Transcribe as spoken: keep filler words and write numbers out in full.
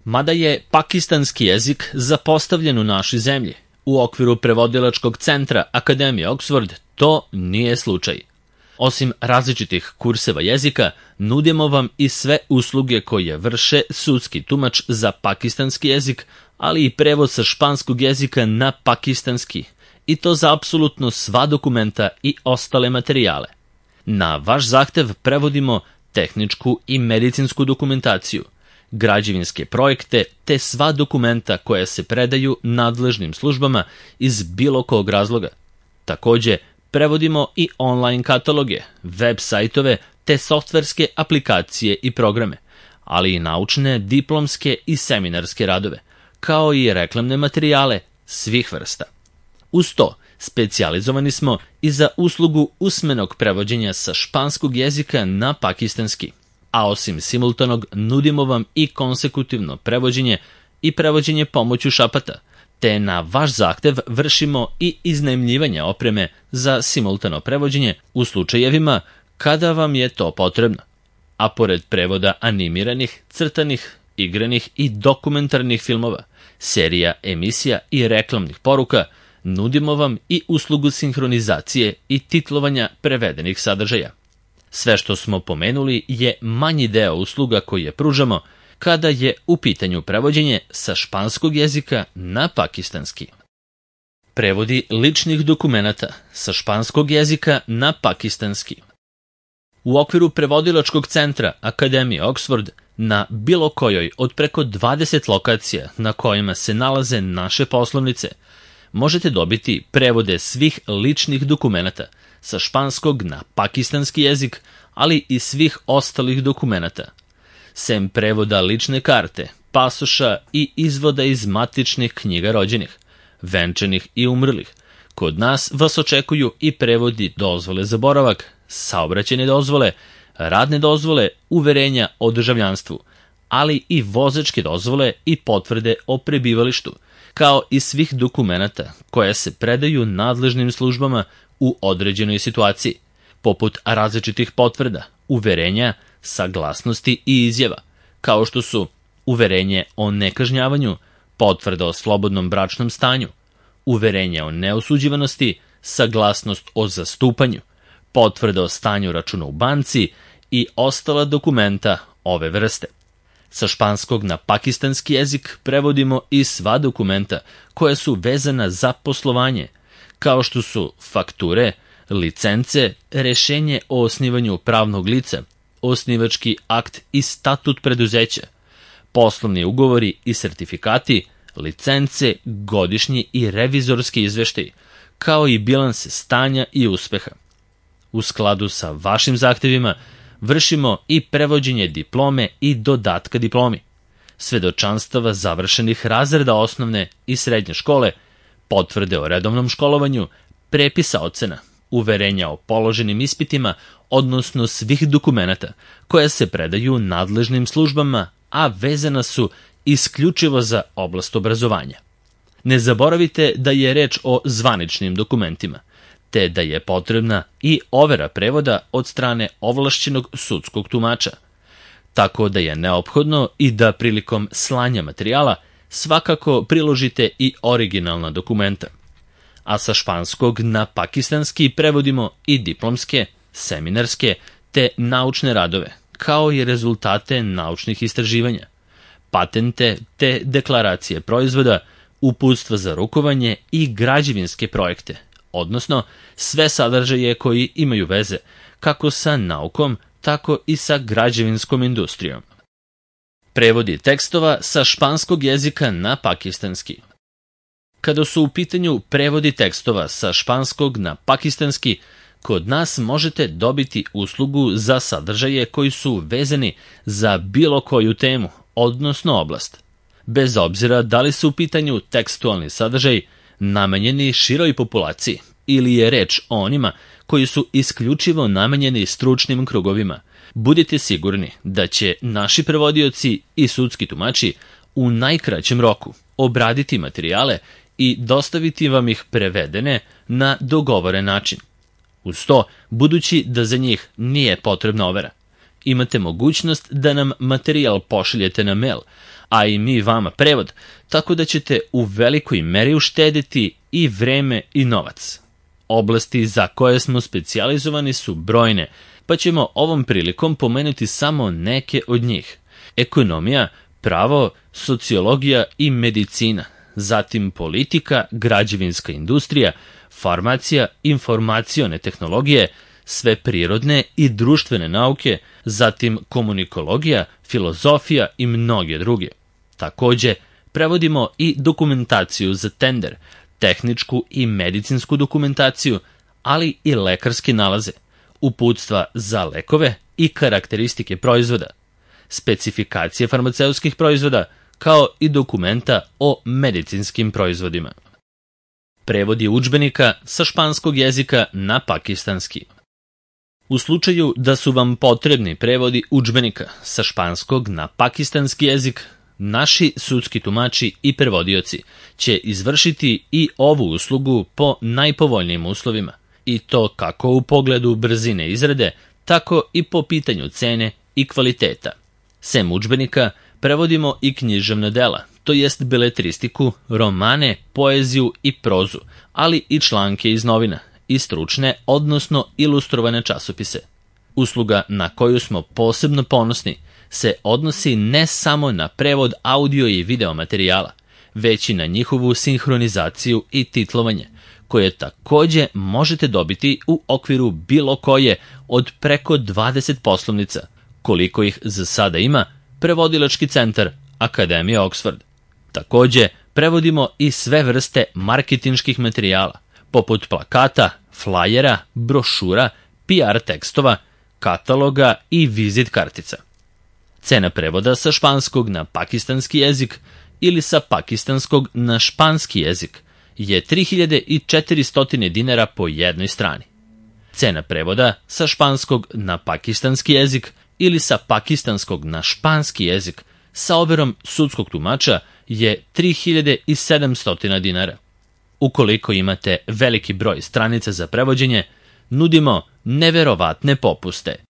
Mada je pakistanski jezik zapostavljen u našoj zemlji, u okviru prevodilačkog centra Akademije Oxford to nije slučaj. Osim različitih kurseva jezika, nudimo vam i sve usluge koje vrše sudski tumač za pakistanski jezik, ali i prevod sa španskog jezika na pakistanski, i to za apsolutno sva dokumenta i ostale materijale. Na vaš zahtev prevodimo tehničku i medicinsku dokumentaciju, građevinske projekte te sva dokumenta koja se predaju nadležnim službama iz bilo kog razloga. Takođe, prevodimo i online kataloge, web sajtove te softverske aplikacije i programe, ali i naučne, diplomske i seminarske radove, kao i reklamne materijale svih vrsta. Uz to, specijalizovani smo i za uslugu usmenog prevođenja sa španskog jezika na pakistanski, a osim simultanog nudimo vam i konsekutivno prevođenje i prevođenje pomoću šapata, te na vaš zahtev vršimo i iznajmljivanje opreme za simultano prevođenje u slučajevima kada vam je to potrebno. A pored prevoda animiranih, crtanih, igranih i dokumentarnih filmova, serija, emisija i reklamnih poruka, nudimo vam i uslugu sinhronizacije i titlovanja prevedenih sadržaja. Sve što smo pomenuli je manji deo usluga koje pružamo kada je u pitanju prevođenje sa španskog jezika na pakistanski. Prevodi ličnih dokumenata sa španskog jezika na pakistanski. U okviru prevodilačkog centra Akademije Oxford na bilo kojoj od preko dvadeset lokacija na kojima se nalaze naše poslovnice, možete dobiti prevode svih ličnih dokumenata sa španskog na pakistanski jezik, ali i svih ostalih dokumenata. Sem prevoda lične karte, pasoša i izvoda iz matičnih knjiga rođenih, venčanih i umrlih, kod nas vas očekuju i prevodi dozvole za boravak, saobraćajne dozvole, radne dozvole, uverenja o državljanstvu, ali i vozačke dozvole i potvrde o prebivalištu, kao i svih dokumenata koja se predaju nadležnim službama u određenoj situaciji, poput različitih potvrda, uverenja, saglasnosti i izjava, kao što su uverenje o nekažnjavanju, potvrda o slobodnom bračnom stanju, uverenje o neosuđivanosti, saglasnost o zastupanju, potvrda o stanju računa u banci i ostala dokumenta ove vrste. Sa španskog na pakistanski jezik prevodimo i sva dokumenta koja su vezana za poslovanje, kao što su fakture, licence, rešenje o osnivanju pravnog lica, osnivački akt i statut preduzeća, poslovni ugovori i sertifikati, licence, godišnji i revizorski izveštaji, kao i bilanse stanja i uspeha. U skladu sa vašim zahtevima vršimo i prevođenje diplome i dodatka diplomi, svedočanstava završenih razreda osnovne i srednje škole, potvrde o redovnom školovanju, prepisa ocena, uverenja o položenim ispitima, odnosno svih dokumenata koja se predaju nadležnim službama, a vezana su isključivo za oblast obrazovanja. Ne zaboravite da je reč o zvaničnim dokumentima, te da je potrebna i overa prevoda od strane ovlašćenog sudskog tumača, tako da je neophodno i da prilikom slanja materijala svakako priložite i originalna dokumenta. A sa španskog na pakistanski prevodimo i diplomske, seminarske te naučne radove, kao i rezultate naučnih istraživanja, patente te deklaracije proizvoda, uputstva za rukovanje i građevinske projekte, odnosno sve sadržaje koji imaju veze kako sa naukom, tako i sa građevinskom industrijom. Prevodi tekstova sa španskog jezika na pakistanski. Kada su u pitanju prevodi tekstova sa španskog na pakistanski, kod nas možete dobiti uslugu za sadržaje koji su vezani za bilo koju temu, odnosno oblast. Bez obzira da li su u pitanju tekstualni sadržaj namenjeni široj populaciji ili je reč o onima koji su isključivo namenjeni stručnim krugovima, budite sigurni da će naši prevodioci i sudski tumači u najkraćem roku obraditi materijale i dostaviti vam ih prevedene na dogovoren način. Uz to, budući da za njih nije potrebna overa, imate mogućnost da nam materijal pošaljete na mail, a i mi vama prevod, tako da ćete u velikoj meri uštediti i vreme i novac. Oblasti za koje smo specijalizovani su brojne, pa ćemo ovom prilikom pomenuti samo neke od njih. Ekonomija, pravo, sociologija i medicina, zatim politika, građevinska industrija, farmacija, informacione tehnologije, sve prirodne i društvene nauke, zatim komunikologija, filozofija i mnoge druge. Takođe, prevodimo i dokumentaciju za tender, tehničku i medicinsku dokumentaciju, ali i lekarske nalaze, uputstva za lekove i karakteristike proizvoda, specifikacije farmaceutskih proizvoda, kao i dokumenta o medicinskim proizvodima. Prevodi udžbenika sa španskog jezika na pakistanski. U slučaju da su vam potrebni prevodi udžbenika sa španskog na pakistanski jezik, naši sudski tumači i prevodioci će izvršiti i ovu uslugu po najpovoljnijim uslovima, i to kako u pogledu brzine izrade, tako i po pitanju cene i kvaliteta. Sem udžbenika, prevodimo i književna dela, to jest beletristiku, romane, poeziju i prozu, ali i članke iz novina, i stručne, odnosno ilustrovane časopise. Usluga na koju smo posebno ponosni se odnosi ne samo na prevod audio i video materijala, već i na njihovu sinhronizaciju i titlovanje, koje takođe možete dobiti u okviru bilo koje od preko dvadeset poslovnica, koliko ih za sada ima Prevodilački centar Akademije Oxford. Takođe, prevodimo i sve vrste marketinških materijala, poput plakata, flajera, brošura, P R tekstova, kataloga i vizit kartica. Cena prevoda sa španskog na pakistanski jezik ili sa pakistanskog na španski jezik je tri hiljade četiristo dinara po jednoj strani. Cena prevoda sa španskog na pakistanski jezik ili sa pakistanskog na španski jezik sa overom sudskog tumača je tri hiljade sedamsto dinara. Ukoliko imate veliki broj stranica za prevođenje, nudimo neverovatne popuste.